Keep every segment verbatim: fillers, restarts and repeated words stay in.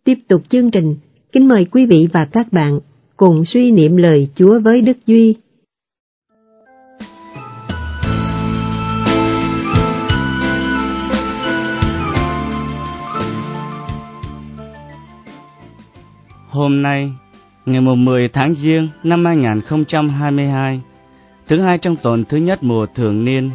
Tiếp tục chương trình, kính mời quý vị và các bạn cùng suy niệm lời Chúa với Đức Duy. Hôm nay, ngày mười tháng Giêng năm hai nghìn không trăm hai mươi hai, thứ hai trong tuần thứ nhất mùa thường niên.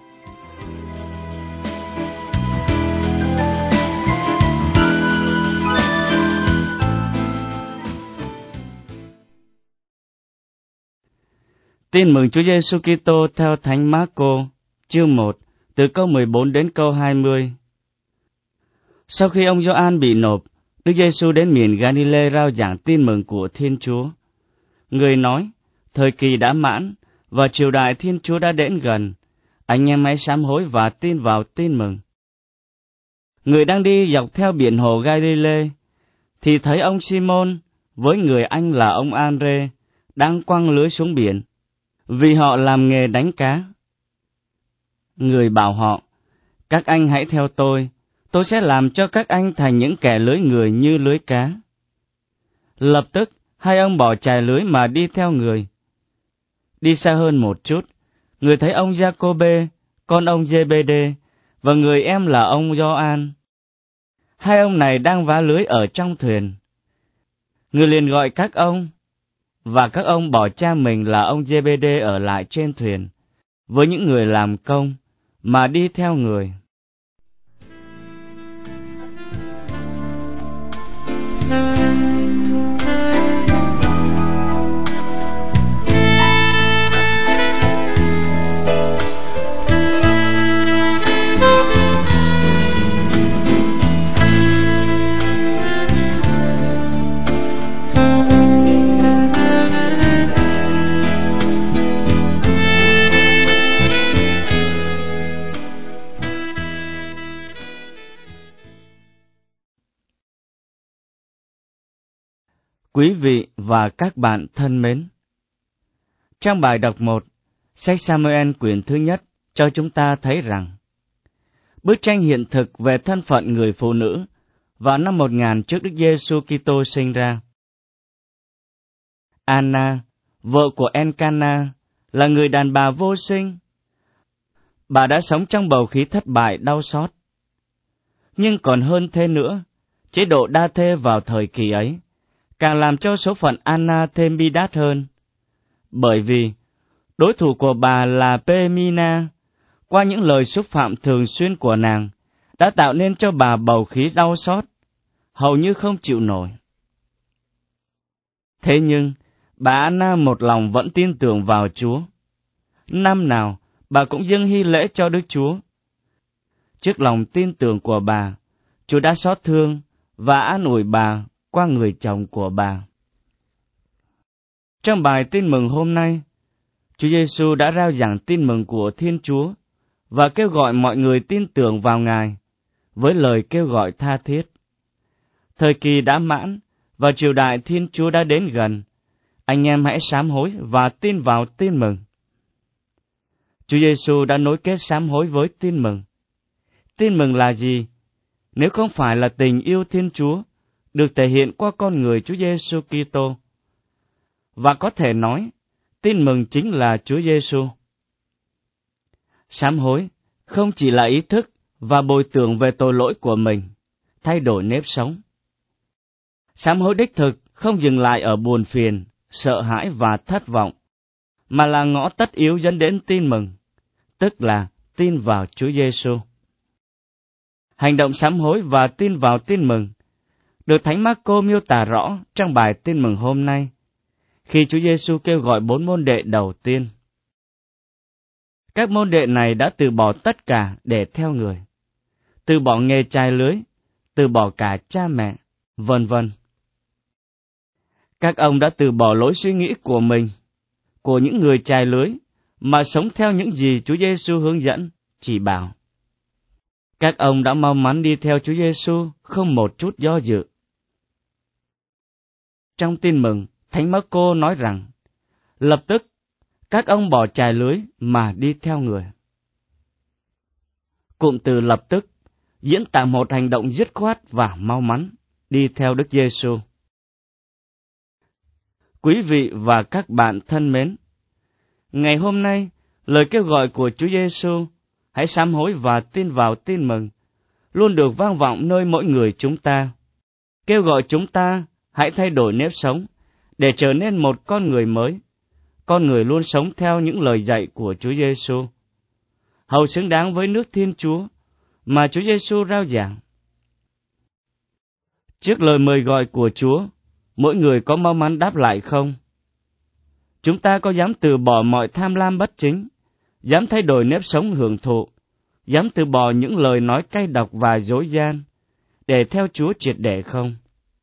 Tin mừng Chúa Giêsu Kitô theo Thánh Mác-cô, chương một, từ câu mười bốn đến câu hai mươi. Sau khi ông Gioan bị nộp, Đức Giêsu đến miền Ga-li-lê rao giảng tin mừng của Thiên Chúa. Người nói, thời kỳ đã mãn và triều đại Thiên Chúa đã đến gần. Anh em hãy sám hối và tin vào tin mừng. Người đang đi dọc theo biển hồ Ga-li-lê thì thấy ông Simon với người anh là ông An-rê đang quăng lưới xuống biển, vì họ làm nghề đánh cá. Người bảo họ, các anh hãy theo tôi, tôi sẽ làm cho các anh thành những kẻ lưới người như lưới cá. Lập tức, hai ông bỏ chài lưới mà đi theo người. Đi xa hơn một chút, người thấy ông Gia-cô-bê, con ông Giê-bê-đê, và người em là ông Gioan. Hai ông này đang vá lưới ở trong thuyền. Người liền gọi các ông, và các ông bỏ cha mình là ông Giê-bê-đê ở lại trên thuyền, với những người làm công, mà đi theo người. Quý vị và các bạn thân mến, trong bài đọc một, sách Sa-mu-el quyển thứ nhất cho chúng ta thấy rằng bức tranh hiện thực về thân phận người phụ nữ vào năm một nghìn trước Đức Giêsu Kitô sinh ra. Anna, vợ của Elcana, là người đàn bà vô sinh. Bà đã sống trong bầu khí thất bại đau xót. Nhưng còn hơn thế nữa, chế độ đa thê vào thời kỳ ấy càng làm cho số phận Anna thêm bi đát hơn, bởi vì đối thủ của bà là Pemina, qua những lời xúc phạm thường xuyên của nàng, đã tạo nên cho bà bầu khí đau xót, hầu như không chịu nổi. Thế nhưng, bà Anna một lòng vẫn tin tưởng vào Chúa. Năm nào, bà cũng dâng hy lễ cho Đức Chúa. Trước lòng tin tưởng của bà, Chúa đã xót thương và an ủi bà qua người chồng của bà. Trong bài tin mừng hôm nay, Chúa Giêsu đã rao giảng tin mừng của Thiên Chúa và kêu gọi mọi người tin tưởng vào Ngài với lời kêu gọi tha thiết. Thời kỳ đã mãn và triều đại Thiên Chúa đã đến gần. Anh em hãy sám hối và tin vào tin mừng. Chúa Giêsu đã nối kết sám hối với tin mừng. Tin mừng là gì? Nếu không phải là tình yêu Thiên Chúa được thể hiện qua con người Chúa Giêsu Kitô. Và có thể nói, tin mừng chính là Chúa Giêsu. Sám hối không chỉ là ý thức và bồi tưởng về tội lỗi của mình, thay đổi nếp sống. Sám hối đích thực không dừng lại ở buồn phiền, sợ hãi và thất vọng, mà là ngõ tất yếu dẫn đến tin mừng, tức là tin vào Chúa Giêsu. Hành động sám hối và tin vào tin mừng được Thánh Mác-cô miêu tả rõ trong bài tin mừng hôm nay, khi Chúa Giêsu kêu gọi bốn môn đệ đầu tiên. Các môn đệ này đã từ bỏ tất cả để theo người, từ bỏ nghề chài lưới, từ bỏ cả cha mẹ, vân vân. Các ông đã từ bỏ lối suy nghĩ của mình, của những người chài lưới, mà sống theo những gì Chúa Giêsu hướng dẫn, chỉ bảo. Các ông đã mau mắn đi theo Chúa Giêsu không một chút do dự. Trong tin mừng, Thánh Mác-cô nói rằng, lập tức, các ông bỏ chài lưới mà đi theo người. Cụm từ lập tức diễn tả một hành động dứt khoát và mau mắn, đi theo Đức Giêsu. Quý vị và các bạn thân mến, ngày hôm nay, lời kêu gọi của Chúa Giêsu, hãy sám hối và tin vào tin mừng, luôn được vang vọng nơi mỗi người chúng ta. Kêu gọi chúng ta hãy thay đổi nếp sống để trở nên một con người mới, con người luôn sống theo những lời dạy của Chúa Giêsu, hầu xứng đáng với nước Thiên Chúa mà Chúa Giêsu rao giảng. Trước lời mời gọi của Chúa, mỗi người có mau mắn đáp lại không? Chúng ta có dám từ bỏ mọi tham lam bất chính, dám thay đổi nếp sống hưởng thụ, dám từ bỏ những lời nói cay độc và dối gian, để theo Chúa triệt để không?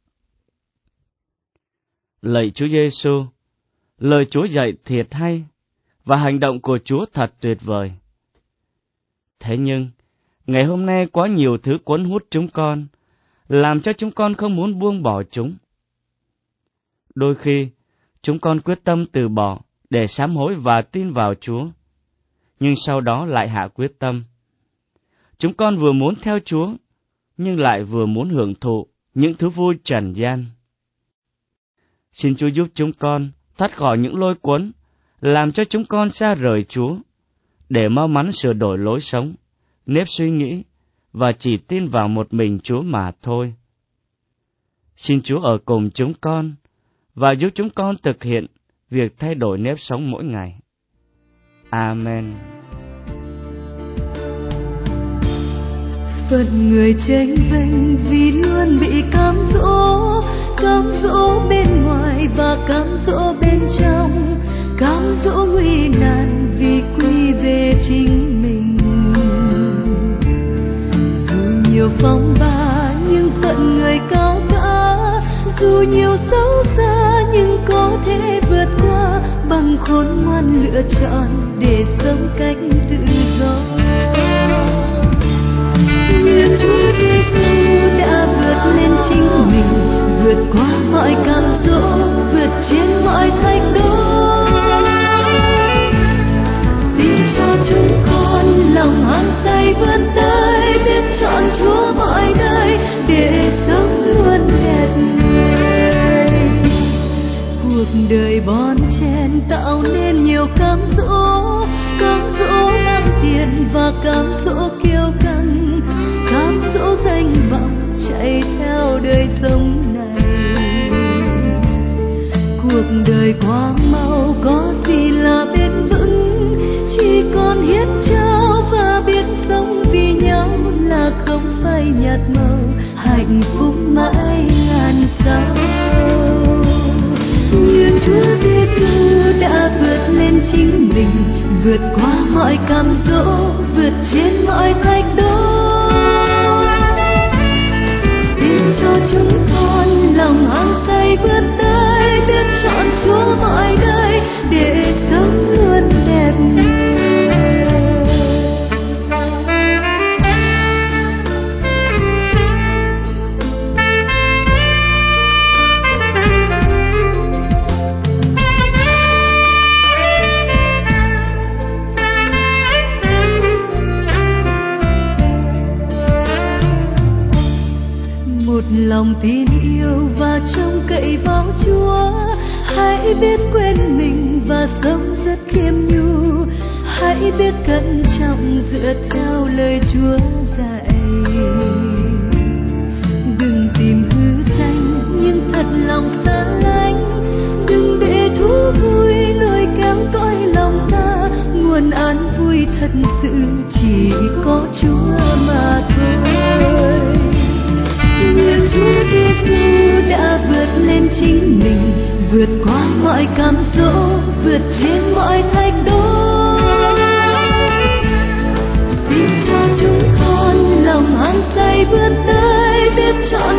Lạy Chúa Giêsu, lời Chúa dạy thiệt hay, và hành động của Chúa thật tuyệt vời. Thế nhưng, ngày hôm nay quá nhiều thứ cuốn hút chúng con, làm cho chúng con không muốn buông bỏ chúng. Đôi khi, chúng con quyết tâm từ bỏ để sám hối và tin vào Chúa, nhưng sau đó lại hạ quyết tâm. Chúng con vừa muốn theo Chúa, nhưng lại vừa muốn hưởng thụ những thứ vui trần gian. Xin Chúa giúp chúng con thoát khỏi những lôi cuốn, làm cho chúng con xa rời Chúa, để mau mắn sửa đổi lối sống, nếp suy nghĩ, và chỉ tin vào một mình Chúa mà thôi. Xin Chúa ở cùng chúng con, và giúp chúng con thực hiện việc thay đổi nếp sống mỗi ngày. Amen. Phận người chênh vênh vì luôn bị cám dỗ, cám dỗ bên ngoài và cám dỗ bên trong, cám dỗ nguy nan vì quy về chính mình. Dù nhiều phong ba nhưng phận người cao cả, dù nhiều xấu xa nhưng có thể vượt qua, bằng khôn ngoan lựa chọn để sống cách tự do. Như Chúa Giêsu đã vượt lên chính mình, vượt qua mọi cám dỗ, vượt trên mọi thách đố. Xin cho chúng con lòng hăng say vươn tới, biết chọn Chúa mọi nơi để sống luôn đẹp người. Cuộc đời bon chen tạo nên nhiều cám dỗ, cám dỗ mang tiền và cám dỗ kiêu căng, cám dỗ danh vọng chạy theo đời sống này. Cuộc đời quá mau, có gì là bền vững, chỉ còn hiến trao và biết sống vì nhau là không phai nhạt màu, hạnh phúc mãi ngàn sao. Như Chúa Giêsu đã vượt lên chính mình, vượt qua mọi cám dỗ, vượt trên mọi thách đố. Xin cho chúng con lòng hăng say vươn tới, biết chọn Chúa mọi nơi để sống luôn đẹp người. Lòng tin yêu và trông cậy vào Chúa, hãy biết quên mình và sống rất khiêm nhu, hãy biết cẩn trọng dựa theo lời Chúa dạy. Đừng tìm hư danh nhưng thật lòng xa lánh, đừng để thú vui lôi kéo cõi lòng ta, nguồn an vui thật sự chỉ có Chúa mà thôi. Như Chúa Giêsu đã vượt lên chính mình, vượt qua mọi cám dỗ, vượt trên mọi thách đố. Xin cho chúng con lòng hăng say vươn tới, biết chọn